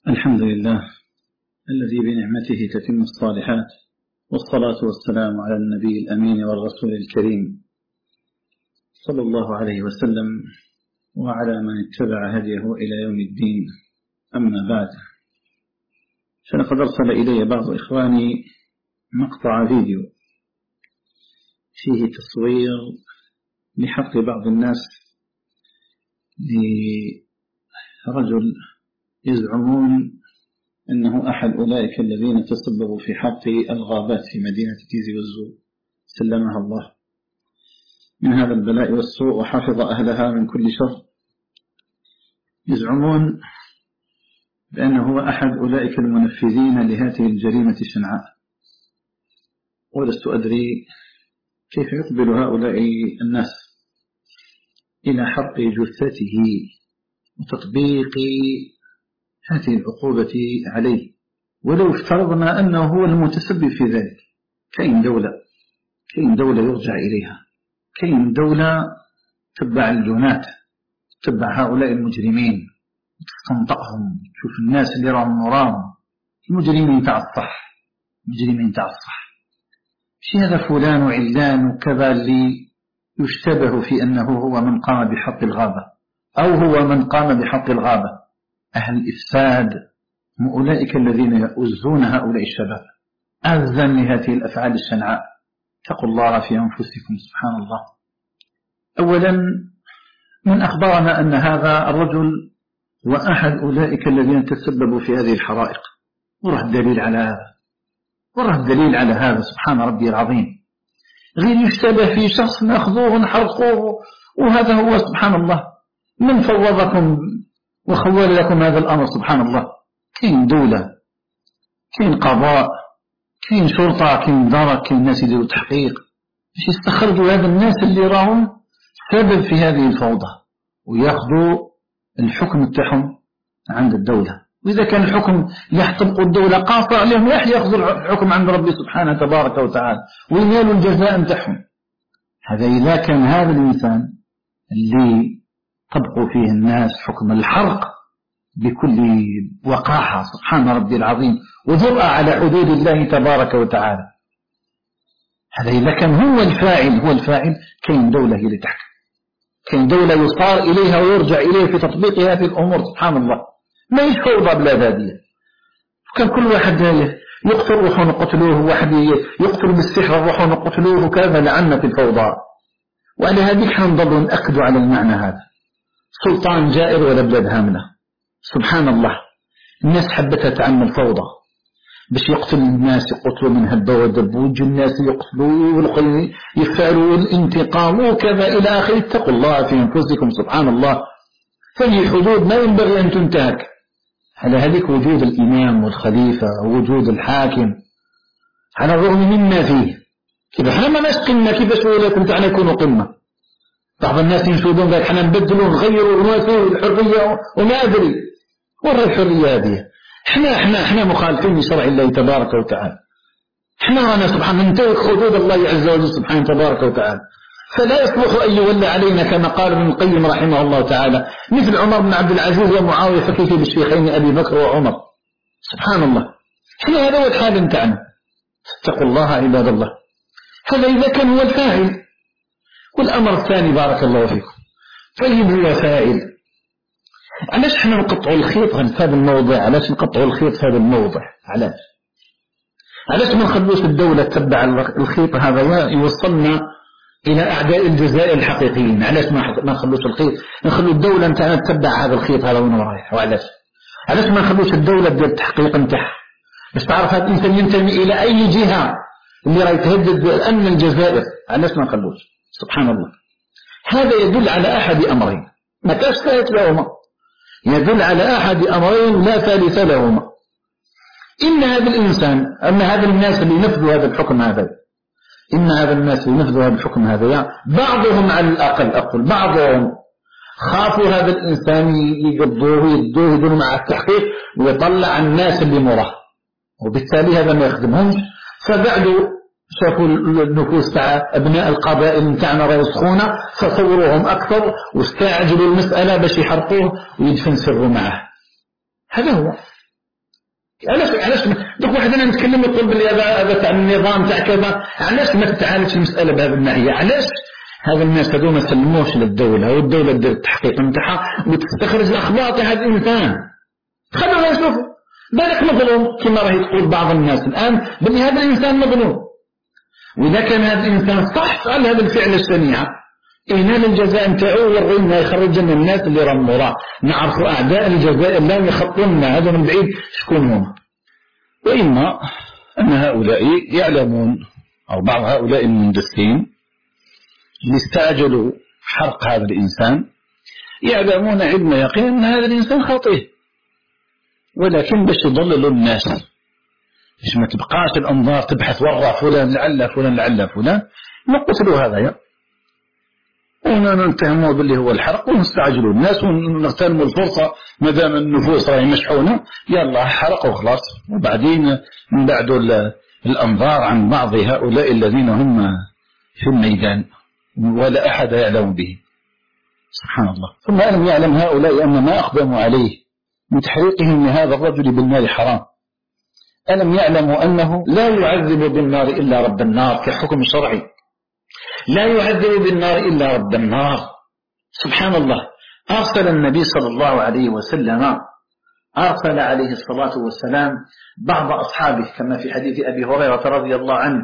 الحمد لله الذي بنعمته تتم الصالحات، والصلاة والسلام على النبي الأمين والرسول الكريم صلى الله عليه وسلم وعلى من اتبع هديه إلى يوم الدين. أما بعد، فلقد أرسل إلي بعض إخواني مقطع فيديو فيه تصوير لحق بعض الناس لرجل يزعمون أنه أحد أولئك الذين تسببوا في حرق الغابات في مدينة تيزي وزو سلمها الله من هذا البلاء والسوء وحفظ أهلها من كل شر. يزعمون بأنه هو أحد أولئك المنفذين لهذه الجريمة الشنعاء، ولست أدري كيف يقبل هؤلاء الناس إلى حرق جثته وتطبيق هذه العقوبة عليه، ولو افترضنا أنه هو المتسبب في ذلك. كاين دولة يرجع إليها، كاين دولة تتبع الجنات، تتبع هؤلاء المجرمين تستنطقهم. شوف الناس اللي راهم وراهم المجرمين تاع الصح، ماشي هذا فلان وعلان وكذا اللي يشتبه في أنه هو من قام بحق الغابة أو هو من قام بحق الغابة. أهل الإفساد هم أولئك الذين يؤزون هؤلاء الشباب أذًا لهذه الأفعال الشنعاء. اتقوا الله في أنفسكم. سبحان الله. أولا، من أخبرنا أن هذا الرجل هو أحد أولئك الذين تسببوا في هذه الحرائق، وراه الدليل على هذا. سبحان ربي العظيم. غير يشتبه في شخص نأخذوه ونحرقوه، وهذا هو. سبحان الله. من فوضكم وخول لكم هذا الأمر؟ سبحان الله. كاين دولة، كاين قضاء، كاين شرطة، كاين درك، كاين ناس يديروا تحقيق باش يستخرجوا هذا الناس اللي راهم سبب في هذه الفوضى وياخذوا الحكم تاعهم عند الدولة. وإذا كان الحكم يحطبق الدولة قاصر عليهم ياخذوا الحكم عند ربي سبحانه تبارك وتعالى وينالوا الجزاء نتاعهم. هذا إذا كان هذا الإنسان اللي طبقوا فيه الناس حكم الحرق بكل وقاحة، سبحان ربي العظيم، وجرأة على حدود الله تبارك وتعالى. هذا إذا كان هو الفاعل، كاين دولة هي اللي تحكم، كاين دولة يصار إليها ويرجع إليها في تطبيق هذه الأمور. سبحان الله. ما يفوضى بلا ذادية. كان كل واحد يقتل روحه نقتلوه، واحد يقتل بالسحر روحه نقتلوه، وكذا لعنة الفوضى. وعلى هذه احنا نضل نأكد على المعنى هذا. سلطان جائر ولا بلاد هامنة. سبحان الله. الناس حبتها تعمل فوضى باش يقتل الناس، يقتلوا من هبة ودب، ويجوا الناس يقتلوا يفعلوا الانتقام وكذا إلى آخره. اتقوا الله في أنفسكم. سبحان الله. فهي حدود ما ينبغي أن تنتهك. على هذيك وجود الإمام والخليفة ووجود الحاكم على الرغم مما فيه. كيف احنا ما قمة، كيفاش ولكم تاعنا يكونوا قمة؟ بعض الناس ينشدون ذلك احنا نبدلوا ونغيروا ونواسوا الحرية وما أدري ورا الحرية هذه. احنا مخالفين لشرع الله تبارك وتعالى. احنا رانا سبحان ننتهك حدود الله عز وجل سبحانه تبارك وتعالى. فلا يصلح أن يولى علينا كما قال ابن القيم رحمه الله تعالى مثل عمر بن عبد العزيز ومعاوية، فكيف بالشيخين أبي بكر وعمر. سبحان الله. احنا هذا هو الحال نتاعنا. اتقوا الله عباد الله. هذا إذا كان هو الفاعل. والأمر الثاني بارك الله فيكم، طيب هو فاعل، علاش احنا نقطعوا الخيط في هذا الموضع؟ علاش نقطعوا الخيط في هذا الموضع؟ علاش ما نخلوش الدولة تتبع الخيط هذا يوصلنا إلى أعداء الجزائر الحقيقيين؟ علاش ما نخلوش الخيط، نخلو الدولة نتاعنا تتبع هذا الخيط هذا وين رايح؟ علاش ما نخلوش الدولة دير التحقيق نتاعها باش تعرف هذا الإنسان ينتمي إلى أي جهة اللي راهي تهدد أمن الجزائر؟ علاش ما نخلوش؟ سبحان الله. هذا يدل على أحد أمرين ما كاش ثالث لهما، يدل على أحد أمرين لا ثالث لهما. إن هذا الإنسان، أن هذا الناس اللي ينفذوا هذا الحكم هذا، بعضهم على الأقل أقول بعضهم خافوا هذا الإنسان يقضوه يدوه مع التحقيق ويطلع الناس اللي مراه، وبالتالي هذا ما يخدمهمش. فبعدوا شافوا النفوس تاع أبناء القبائل نتاعنا راه يسخونه، فصوروهم أكثر واستعجلوا المسألة باش يحرقوه ويدفن سره معه. هذا هو. علاش دوك واحد أنا نتكلم يقول بلي هذا تاع النظام تاع كذا، علاش ما تتعالجش المسألة بهذه الناحية؟ علاش هذا الناس هذو ما سلموش للدولة والدولة دير التحقيق نتاعها وتستخرج الأخبار تاع هذا الإنسان؟ خلونا نشوفوا بالك مظلوم كما راهي تقول بعض الناس الآن بلي هذا الإنسان مظلوم، وإذا كان هذا الإنسان صح فعل هذا الفعل الشنيع ينال الجزاء نتاعو ويرينا يخرج لنا الناس اللي راهم وراه، نعرفوا أعداء الجزائر لا يخطون هذا من بعيد شكون هم. وإما أن هؤلاء يعلمون أو بعض هؤلاء المندسين اللي استعجلوا حرق هذا الإنسان يعلمون علم يقين أن هذا الإنسان خاطئ، ولكن باش يضللوا الناس، باش ما تبقاش الأنظار تبحث وراء فلان لعل فلان لعل فلان، نقتلوا هذا ونتهموا باللي هو الحرق ونستعجلوا الناس ونغتنموا الفرصة ما دام النفوس راهي مشحونة يلا حرق وخلاص، وبعدين نبعدوا الأنظار عن بعض هؤلاء الذين هم في الميدان ولا أحد يعلم به. سبحان الله. ثم ألم يعلم هؤلاء أن ما أقدموا عليه من تحريقهم لهذا الرجل بالنار حرام؟ ألم يعلموا أنه لا يعذب بالنار إلا رب النار كحكم شرعي، لا يعذب بالنار إلا رب النار. سبحان الله. أرسل النبي صلى الله عليه وسلم أرسل عليه الصلاة والسلام بعض أصحابه كما في حديث أبي هريرة رضي الله عنه،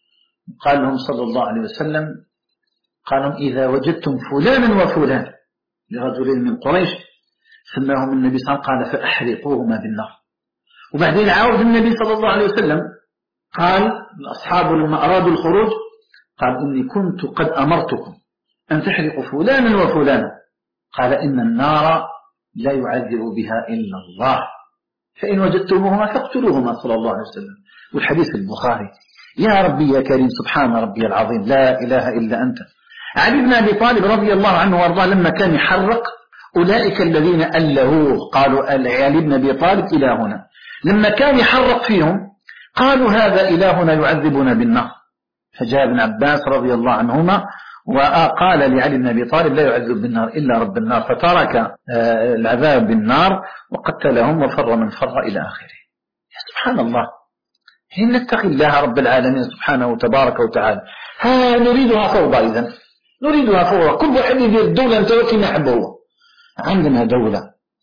قال لهم صلى الله عليه وسلم قالوا إذا وجدتم فلانا وفلان لرجلين من قريش سماهم النبي صلى الله عليه وسلم قال فأحرقوهما بالنار. وبعدين عاود النبي صلى الله عليه وسلم قال الأصحاب لما أرادوا الخروج قال إني كنت قد أمرتكم أن تحرقوا فلانا وفلانا، قال إن النار لا يعذب بها إلا الله فإن وجدتموهما فاقتلوهما صلى الله عليه وسلم. والحديث البخاري. يا ربي يا كريم سبحان ربي العظيم لا إله إلا أنت. علي بن أبي طالب رضي الله عنه وارضاه لما كان يحرق أولئك الذين ألهوه قالوا علي بن أبي طالب إلهنا، لما كان يحرق فيهم قالوا هذا إلهنا يعذبنا بالنار، فجاء ابن عباس رضي الله عنهما وقال لعلي بن أبي طالب لا يعذب بالنار إلا رب النار، فترك العذاب بالنار وقتلهم وفر من فر إلى آخره. سبحان الله. حين نتقي الله رب العالمين سبحانه تبارك وتعالى. نريدها فوضى، إذن نريدها فوضى، كل واحد يدير الدولة أنت وكي نحبه. عندنا دولة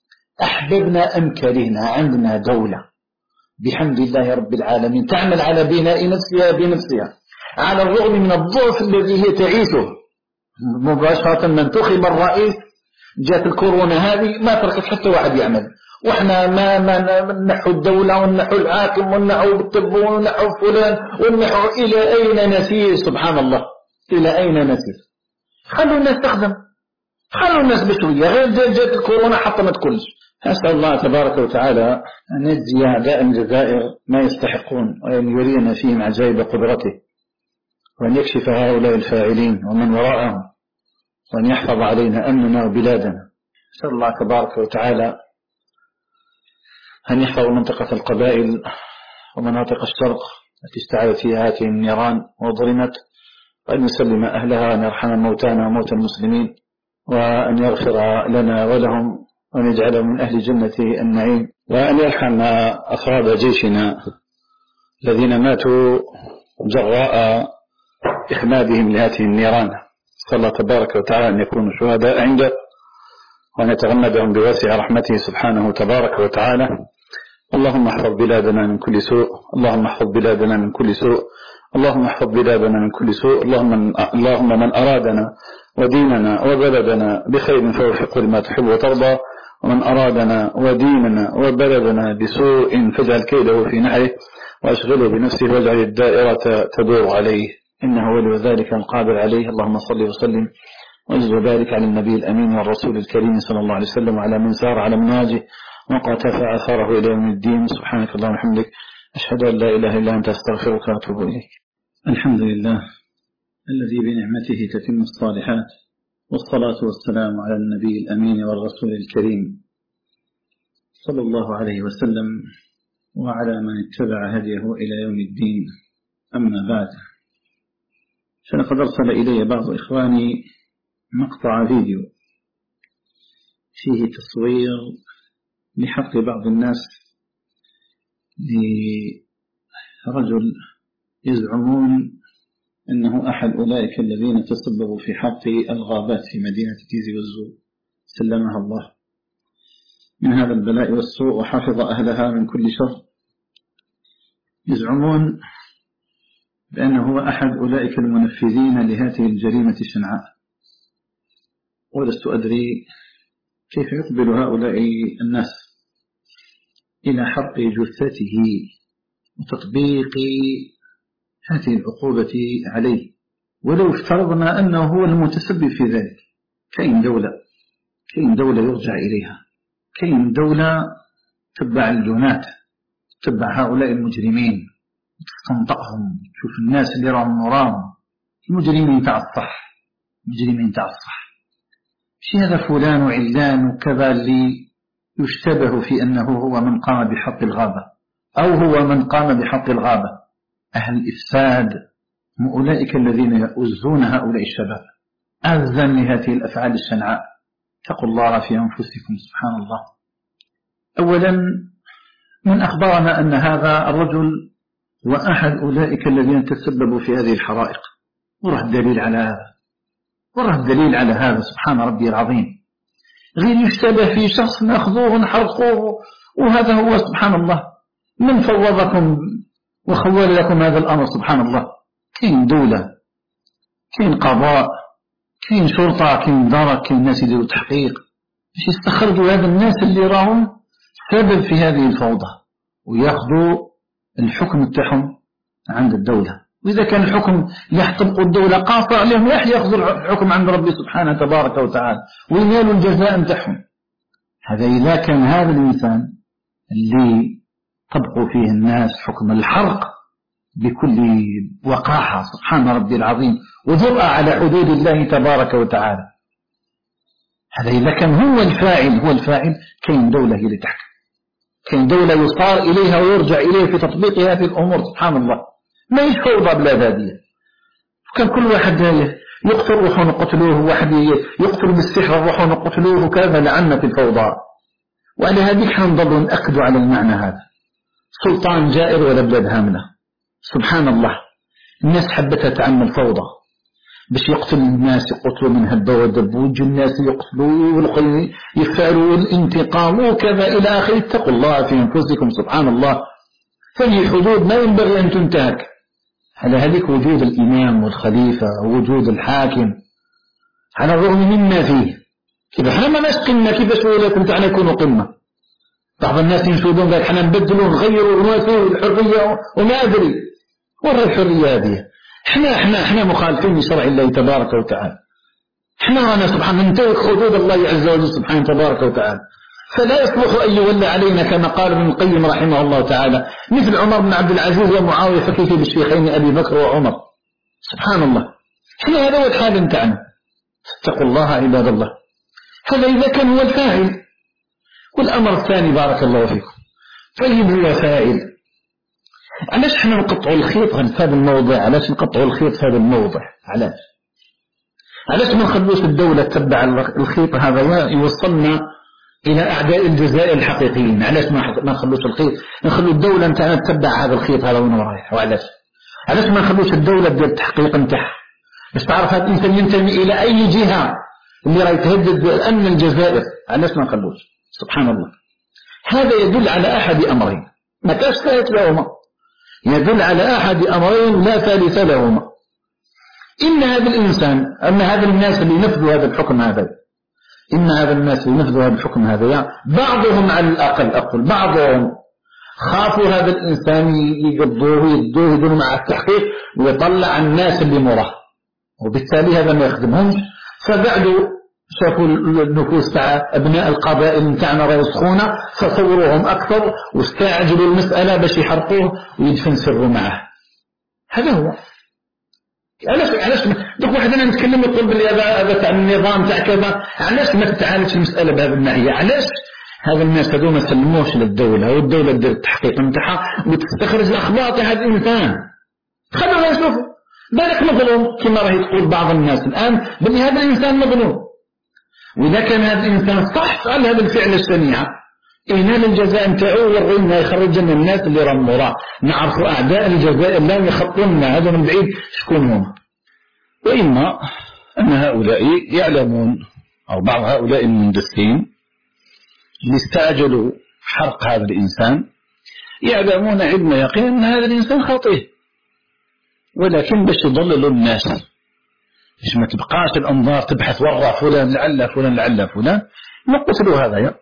أحببنا أم كرهنا، عندنا دولة بحمد الله رب العالمين تعمل على بناء نفسها بنفسها على الرغم من الضعف الذي هي تعيشه. مباشرة من انتخب الرئيس جاءت الكورونا هذه ما تركت حتى واحد يعمل، واحنا ما نحو الدولة ونحو الحاكم ونحو الطب ونحو فلان ونحو إلى أين نسير؟ سبحان الله إلى أين نسير؟ خلوا الناس تخدم، خلوا الناس بشوية، غير جاءت الكورونا حطمت كلش. أسأل الله تبارك وتعالى أن يجزي أعداء الجزائر ما يستحقون وأن يرينا فيهم عجائب قدرته، وأن يكشف هؤلاء الفاعلين ومن وراءهم، وأن يحفظ علينا أمننا وبلادنا. أسأل الله تبارك وتعالى أن يحفظ منطقة القبائل ومناطق الشرق التي اشتعلت فيها هذه النيران وظلمت، وأن يسلم أهلها وأن يرحم موتانا وموتى المسلمين، وأن يغفر لنا ولهم، وأن يجعله من أهل جنة النعيم، وأن يرحم أفراد جيشنا الذين ماتوا جراء إخمادهم لهذه النيران. صلى الله تبارك وتعالى أن يكونوا شهداء عنده، وأن يتغمدهم بواسع رحمته سبحانه تبارك وتعالى. اللهم احفظ بلادنا من كل سوء، اللهم احفظ بلادنا من كل سوء، اللهم احفظ بلادنا من كل سوء. اللهم من أرادنا وديننا وبلدنا بخير فوفقه لما تحب وترضى، ومن أرادنا وديننا وبلدنا بسوء فاجعل كيده في نحره وأشغله بنفسه واجعل الدائرة تدور عليه، إنه ولي ذلك القادر عليه. اللهم صل وسلم وأجل وبارك على النبي الأمين والرسول الكريم صلى الله عليه وسلم وعلى من سار على منهجه وقتفى أثاره إلى يوم الدين. سبحانك اللهم وبحمدك أشهد أن لا إله إلا أنت أستغفرك وأتوب إليك. الحمد لله الذي بنعمته تتم الصالحات، والصلاة والسلام على النبي الأمين والرسول الكريم صلى الله عليه وسلم وعلى من اتبع هديه إلى يوم الدين. أما بعد، فلقد أرسل إلي بعض إخواني مقطع فيديو فيه تصوير لحق بعض الناس لرجل يزعمون أنه أحد أولئك الذين تسببوا في حرق الغابات في مدينة تيزي وزو، سلمها الله من هذا البلاء والسوء وحفظ أهلها من كل شر. يزعمون بأنه هو أحد أولئك المنفذين لهذه الجريمة الشنعاء، ولست أدري كيف يقبل هؤلاء الناس إلى حرق جثته وتطبيق هذه العقوبة عليه، ولو افترضنا أنه هو المتسبب في ذلك. كاين دولة يرجع إليها، كاين دولة تتبع الجنات، تتبع هؤلاء المجرمين تستنطقهم. شوف الناس اللي راهم وراهم المجرمين تاع الصح، مش هذا فلان وعلان وكذا اللي يشتبه في أنه هو من قام بحق الغابة أو هو من قام بحق الغابة. أهل الإفساد هم أولئك الذين يؤذون هؤلاء الشباب أذى لهذه الأفعال الشنعاء. اتقوا الله في أنفسكم. سبحان الله. أولا من أخبرنا أن هذا الرجل وأحد أولئك الذين تسببوا في هذه الحرائق، وراه الدليل على هذا. سبحان ربي العظيم. غير يشتبه في شخص نأخذوه ونحرقوه، وهذا هو سبحان الله من فوضكم وخول لكم هذا الأمر. سبحان الله. كاين دولة، كاين قضاء، كاين شرطة، كاين درك، كاين ناس يديروا تحقيق باش يستخرجوا هذا الناس اللي راهم سبب في هذه الفوضى وياخذوا الحكم تاعهم عند الدولة. وإذا كان الحكم يحطبقوا الدولة قاصر عليهم ياخذوا الحكم عند ربي سبحانه تبارك وتعالى وينالوا الجزاء نتاعهم. هذا إذا كان هذا الإنسان اللي طبقوا فيه الناس حكم الحرق بكل وقاحة سبحان ربي العظيم وجرأة على حدود الله تبارك وتعالى، هذا إذا كان هو الفاعل كاين دولة هي اللي تحكم، كاين دولة يصار إليها ويرجع إليها في تطبيق هذه الأمور. سبحان الله. ما يفوضى بلاد هذه. كان كل واحد يقتل روحه نقتلوه، واحد يقتل بالسحر روحه نقتلوه، وكذا لعنة الفوضى. وعلى هذه احنا نضل نأكد على المعنى هذا. سلطان جائر ولا بلاد هامنة. سبحان الله. الناس حبتها تعمل فوضى باش يقتل الناس، يقتلوا من هبة ودب، ويجوا الناس يقتلوا يفعلوا الانتقام وكذا إلى آخره. اتقوا الله في أنفسكم. سبحان الله. فهي حدود ما ينبغي أن تنتهك. على هذيك وجود الإمام والخليفة ووجود الحاكم على الرغم مما فيه. كيف احنا ما ناش قمة، كيفاش ولكم تعالى يكونوا قمة؟ بعض الناس ينشدون قال احنا نبدلوا نغيروا ونواسوا الحرية وما أدري ورا الحرية هذه. احنا مخالفين لشرع الله تبارك وتعالى. احنا رانا سبحانه ننتهك حدود الله عز وجل سبحانه تبارك وتعالى. فلا يصلح أن يولى علينا كما قال ابن القيم رحمه الله تعالى مثل عمر بن عبد العزيز ومعاوية فكيف بالشيخين أبي بكر وعمر. سبحان الله. احنا هذا هو الحال نتاعنا. اتقوا الله عباد الله. هذا إذا كان هو الفاعل. والأمر الثاني بارك الله فيكم، طيب هو فاعل، علاش احنا نقطعوا الخيط في هذا الموضع؟ علاش نقطعوا الخيط في هذا الموضع؟ علاش ما نخلوش الدولة تتبع الخيط هذا يوصلنا إلى أعداء الجزائر الحقيقيين؟ علاش ما نخلوش الخيط، نخلو الدولة نتاعنا تتبع هذا الخيط هذا وين رايح؟ علاش ما نخلوش الدولة دير التحقيق نتاعها باش تعرف هذا الإنسان ينتمي إلى أي جهة اللي راهي تهدد بأمن الجزائر؟ علاش ما نخلوش؟ سبحان الله. هذا يدل على أحد أمرين ما كاش ثالث لهما، يدل على أحد أمرين لا ثالث لهما. إن هذا الإنسان، أن هذا الناس اللي ينفذوا هذا الحكم هذا، إن هذا الناس اللي ينفذوا هذا الحكم هذا بعضهم على الأقل أقول بعضهم خافوا هذا الإنسان يقضوه يدونوا مع التحقيق ويطلع الناس اللي مراه، وبالتالي هذا ما يخدمهمش. فبعدوا شافوا النفوس تاع أبناء القبائل نتاعنا راه يسخونه فصوروهم أكثر واستعجلوا المسألة باش يحرقوه ويدفن سره معه. هذا هو. علاش دوك واحد أنا نتكلم يقول بلي هذا تاع النظام تاع كذا، علاش ما تتعالجش المسألة بهذه الناحية؟ علاش هذا الناس هذو ما سلموش للدولة والدولة دير التحقيق نتاعها وتستخرج الأخبار تاع هذا الإنسان؟ خلونا نشوفوا بالك مظلوم كما راهي تقول بعض الناس الآن بلي هذا الإنسان مظلوم. وإذا كان هذا الإنسان صح فعل هذا الفعل الشنيع ينال الجزاء نتاعو ويرغينا يخرج لنا الناس اللي راهم وراه، نعرفوا أعداء الجزائر لا يخطون لنا هذا من بعيد شكون هم. وإما أن هؤلاء يعلمون أو بعض هؤلاء المندسين اللي استعجلوا حرق هذا الإنسان يعلمون علم يقين أن هذا الإنسان خطير، ولكن باش يضللوا الناس، باش ما تبقاش الأنظار تبحث وراء فلان لعل فلان لعل فلان، نقتلوا هذا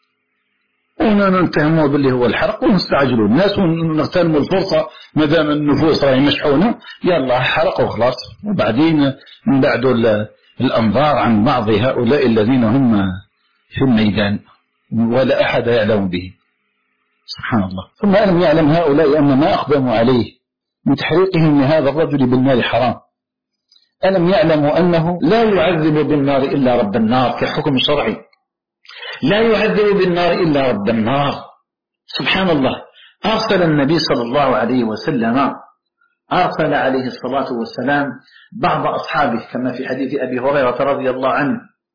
ونتهموه باللي هو الحرق ونستعجلوا الناس ونغتنموا الفرصة ما دام النفوس راهي مشحونة، يلا حرق وخلاص. وبعدين من بعد الأنظار عن بعض هؤلاء الذين هم في الميدان ولا أحد يعلم به، سبحان الله. ثم ألم يعلم هؤلاء أن ما أقدموا عليه من تحريقهم لهذا الرجل بالنار حرام؟ ألم يعلموا أنه لا يعذب بالنار إلا رب النار كحكم شرعي، لا يعذب بالنار إلا رب النار. سبحان الله. أرسل النبي صلى الله عليه وسلم أرسل عليه الصلاة والسلام بعض أصحابه كما في حديث أبي هريرة رضي الله عنه،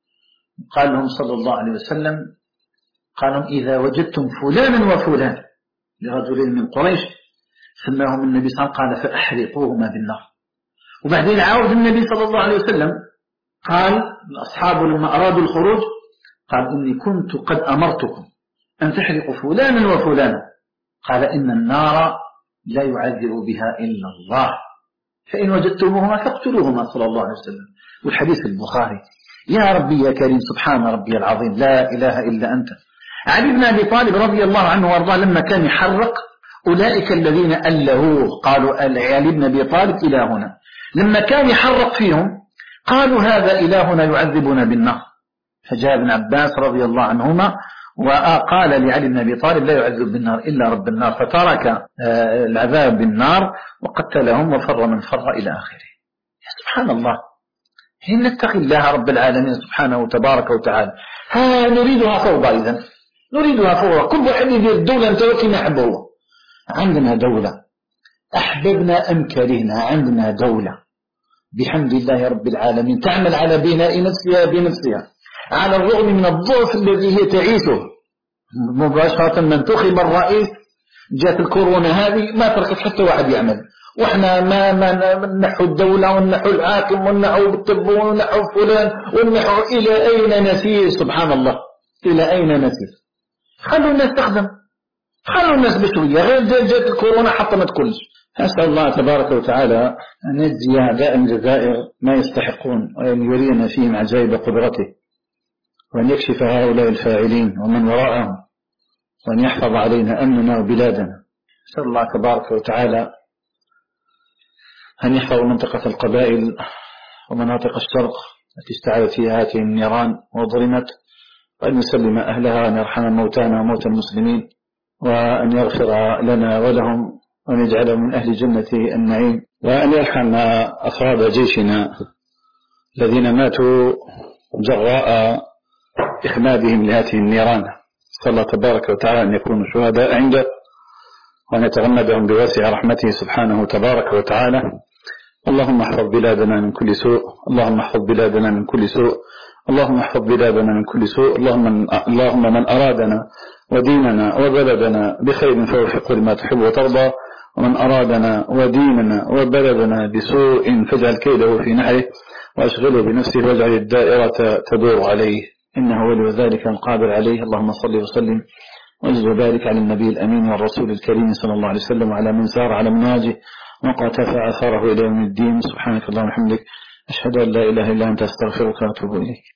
قال لهم صلى الله عليه وسلم قالوا إذا وجدتم فلانا وفلان لرجلين من قريش سماهم النبي صلى الله عليه وسلم قال فأحرقوهما بالنار. وبعدين عاود النبي صلى الله عليه وسلم قال الأصحاب لما أرادوا الخروج قال إني كنت قد أمرتكم أن تحرقوا فلانا وفلانا، قال إن النار لا يعذب بها إلا الله فإن وجدتموهما فاقتلوهما صلى الله عليه وسلم. والحديث البخاري. يا ربي يا كريم سبحان ربي العظيم لا إله إلا أنت. علي بن أبي طالب رضي الله عنه وارضاه لما كان يحرق أولئك الذين ألهوه قالوا علي بن أبي طالب إلهنا، لما كان يحرق فيهم قالوا هذا إلهنا يعذبنا بالنار، فجاء ابن عباس رضي الله عنهما وقال لعلي بن أبي طالب لا يعذب بالنار إلا رب النار، فترك العذاب بالنار وقتلهم وفر من فر إلى آخره. سبحان الله. حين نتقي الله رب العالمين سبحانه وتبارك وتعالى. نريدها فوضى، إذن نريدها فوضى، كل واحد يدير الدولة أنت وكما نحبه. عندنا دولة أحببنا أم كرهنا، عندنا دولة بحمد الله رب العالمين تعمل على بناء نفسها بنفسها على الرغم من الضعف الذي هي تعيشه. مباشرة من انتخب الرئيس جاءت الكورونا هذه ما تركت حتى واحد يعمل، واحنا ما نحو الدولة ونحو الحاكم ونحو الطب ونحو فلان ونحو إلى أين نسير؟ سبحان الله إلى أين نسير؟ خلوا الناس تخدم، خلوا الناس بشوية، غير جاءت الكورونا حطمت كلش. أسأل الله تبارك وتعالى أن يجزي أعداء الجزائر ما يستحقون وأن يرينا فيهم عجائب قدرته، وأن يكشف هؤلاء الفاعلين ومن وراءهم، وأن يحفظ علينا أمننا وبلادنا. أسأل الله تبارك وتعالى أن يحفظ منطقة القبائل ومناطق الشرق التي استعادت فيها هذه النيران وظلمت، وأن يسلم أهلها، وأن يرحم موتانا وموتى المسلمين، وأن يغفر لنا ولهم، وأن يجعلهم من أهل جنة النعيم، وأن يرحم أفراد جيشنا الذين ماتوا جراء إخمادهم لهذه النيران. صلى الله تبارك وتعالى أن يكونوا شهداء عنده، وأن يتغمدهم بواسع رحمته سبحانه تبارك وتعالى. اللهم احفظ بلادنا من كل سوء، اللهم احفظ بلادنا من كل سوء، اللهم احفظ بلادنا من كل سوء. اللهم من أرادنا وديننا وبلدنا بخير فوفقه لما تحب وترضى، ومن أرادنا وديننا وبلدنا بسوء فاجعل كيده في نحره وأشغله بنفسه واجعل الدائرة تدور عليه، إنه ولي ذلك القادر عليه. اللهم صل وسلم وجزل وبارك على النبي الأمين والرسول الكريم صلى الله عليه وسلم وعلى من سار على منهاجه وقتفى أثره إلى يوم الدين. سبحانك اللهم وبحمدك أشهد أن لا إله إلا أنت أستغفرك وأتوب إليك.